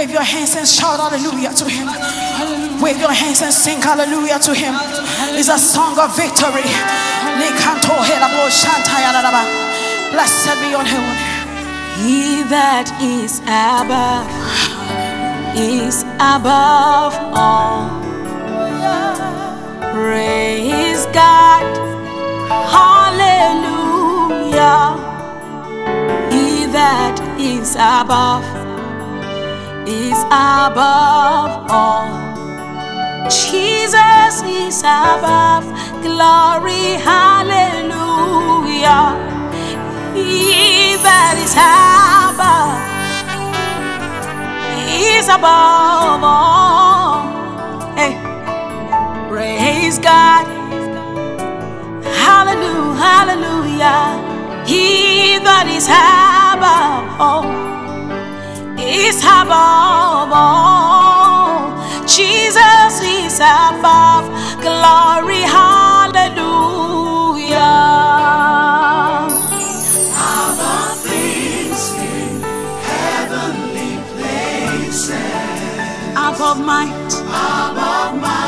Wave your hands and shout hallelujah to him. Wave your hands and sing hallelujah to him. It's a song of victory. Blessed be your name. He that is above all. Praise God. Hallelujah. He that is above all. Jesus is above. Glory, hallelujah. He that is above is above all. Hey, praise God. Hallelujah, hallelujah. He that is above all is above all. Jesus is above. Glory, hallelujah. Above things in heavenly places. Above might. Above might.